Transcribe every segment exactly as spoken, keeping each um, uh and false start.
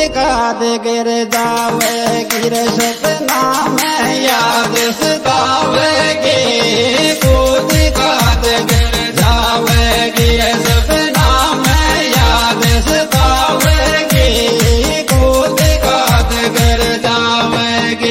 काद गिर जावेगी रे सपना में याद सतावेगी कूद काद गिर जावेगी रे सपना में याद सतावेगी कूद काद गिर जावेगी।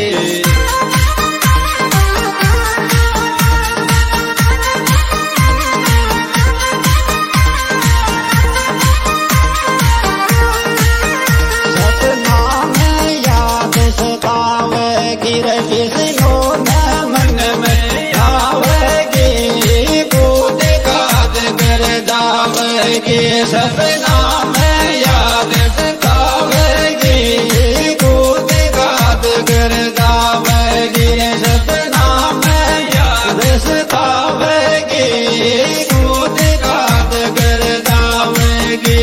सपना में याद सतावेगी कूद काद गिर जावेगी सपना में याद सतावेगी कूद काद गिर जावेगी।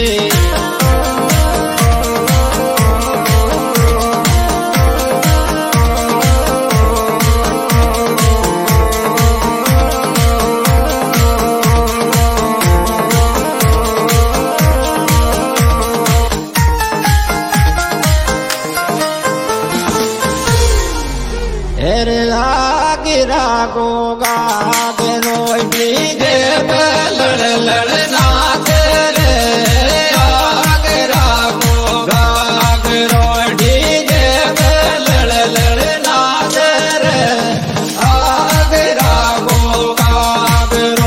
गिरा को गाग रोटी दे लड़ लड़ना तेरे गिरा को गाग रोटी दे लड़ लड़ना तेरे गिरा को गाग रो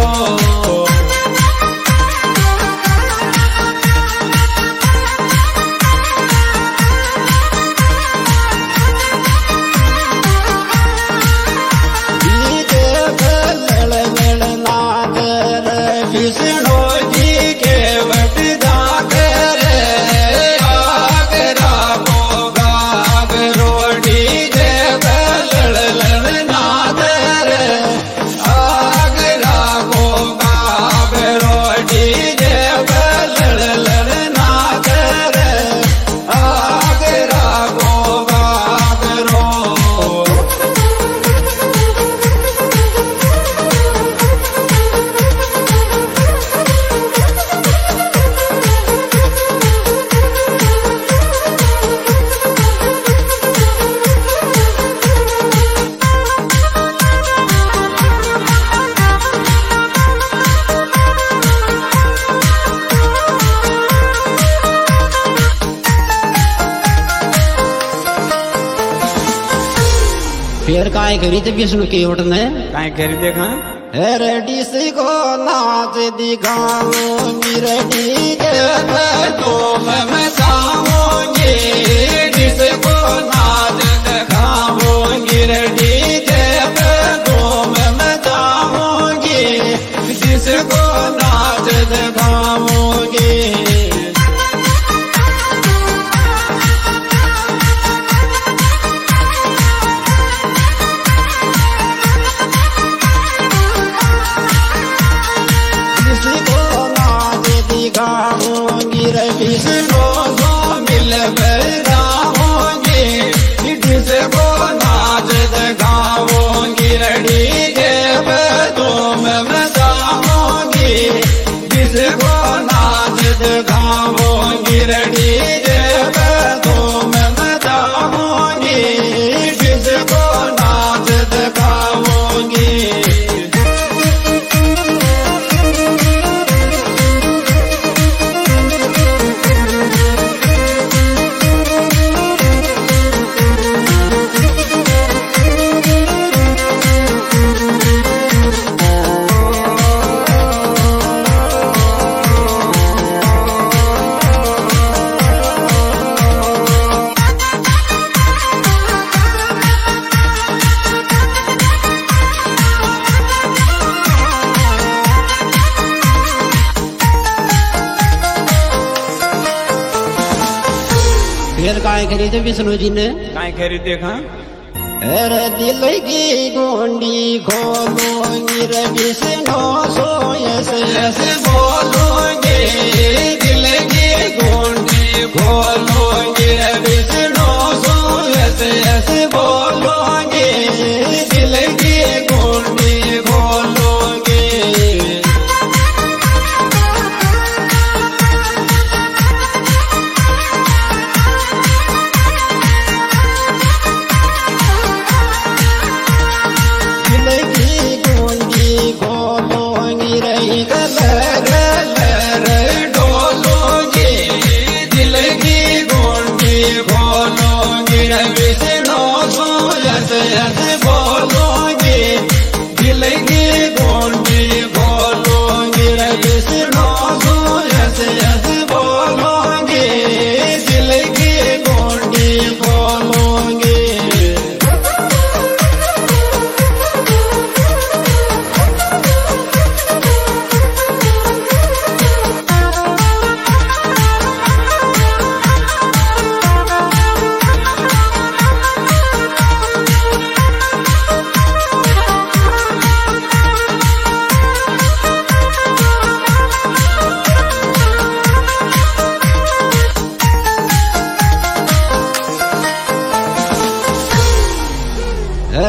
फिर काय करी थे विष्णु की ओट ने काय करी देखा रेडी से को नाच दिखाऊंगी रेडी तो मैं जाऊंगी जिसे को नाच दिखाऊंगी रेडी तो मैं जाऊंगी जिसे को नाच दिखाऊंगी। गाऊंगी रवि से मिल बराऊंगी जिसे को नाच गाऊंगी रड़ी देव तो मैं जाऊंगी जिसे को नाच गाऊंगी रड़ी देव तो मैं जाऊंगी जिसे को नाच गाऊंगी। फिर काय करी थे विष्णु जी ने काय करी देखा अरे दिल की गोंडी खोलूंगी रे विष्णु सोए से ऐसे बोलूंगी दिल की गोंडी खोलूंगी रे विष्णु सोए से ऐसे बोलूंगी दिल की गोंडी खोलूंगी।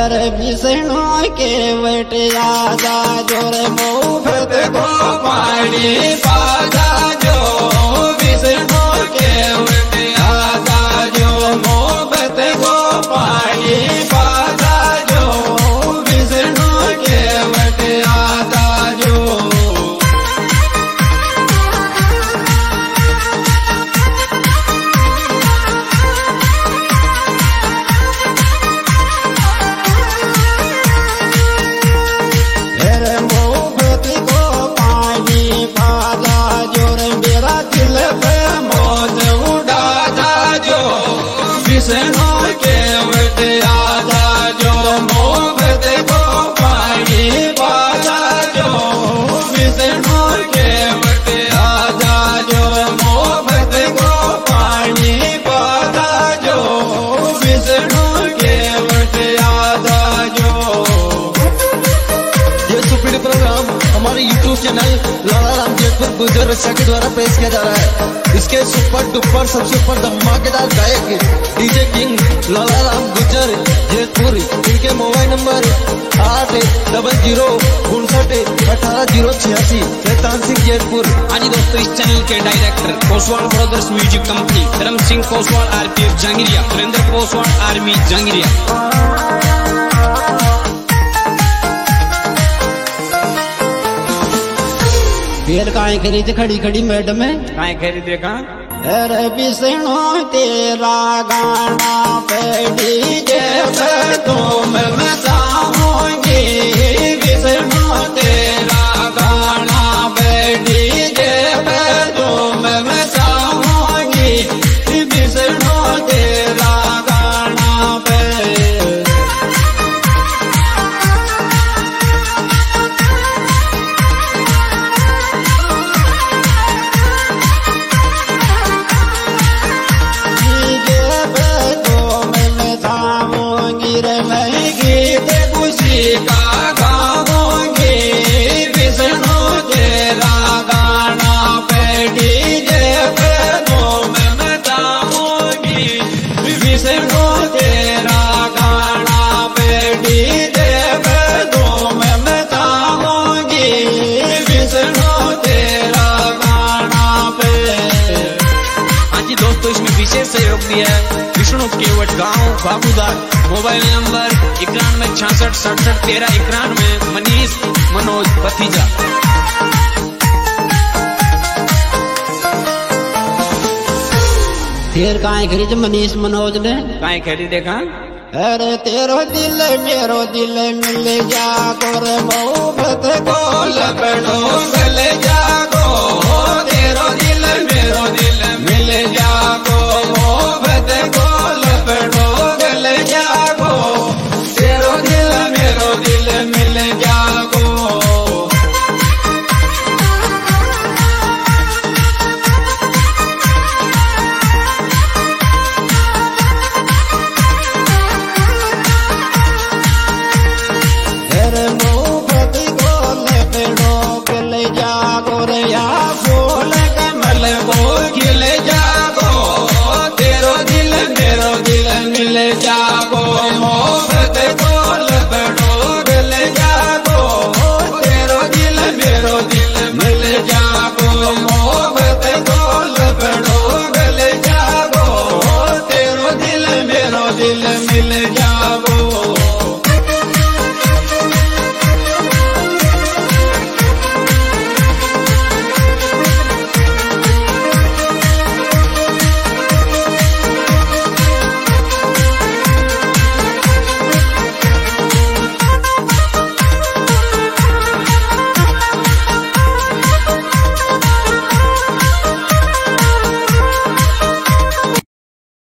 अरे विष्णु के बटिया जा जोर मुफ्त को पानी बाजा जो विष्णु के बटिया जा जो मुफ्त को पानी बाजा जो विष्णु के बटिया जा जो विष्णु के बटिया जा जो मुफ्त को पानी बाजा जो विष्णु के बटिया जा जो मुफ्त को पानी बाजा जो विष्णु के बटिया जा जो। ये सुपीड प्रोग्राम हमारे यूट्यूब चैनल लाला राम जयपुर गुर्जर रक्षा के द्वारा पेश किया जा रहा है। इसके सुपर डुपर सबसे ऊपर धमाकेदार गायक डीजे किंग लाला राम गुर्जर जयपुर। इनके मोबाइल नंबर आठ डबल जीरो उनसठ अठारह जीरो छियासी शैतान सिंह जयपुर। हाँ जी दोस्तों, इस चैनल के director Koswal brothers music company, Dharm Singh Koswal RPF Jahangiriya, Surendra Koswal army Jahangiriya. फिर काय खरीद खड़ी खड़ी मैडम है काय खरीद देखा। अरे विष्णु तेरा गाना पे डीजे पे तुम मचाओगे विष्णु तेरा गाना पे डीजे पे तुम मचाओगे विष्णु तेरा गाना पे। विशेष सहयोग दिया है विष्णु केवट गांव बाबूदार। मोबाइल नंबर इक्यानवे छियासठ सड़सठ तेरह इक्यानवे। मनीष मनोज भतीजा। फिर काय खरीद मनीष मनोज ने काय खरीद देखा। अरे तेरो दिल मेरो दिल मिल जागो रे मुफ्त को लपटो गल जागो तेरो दिल मेरो दिल मिल जागो मुफ्त को लपटो गल जागो तेरो दिल मेरो दिल मिल जागो। जागो मुफ्त को लपटो गल जागो तेरो दिल मेरो दिल मिल जागो मुफ्त को लपटो गल जागो तेरो दिल मेरो दिल मिल जागो।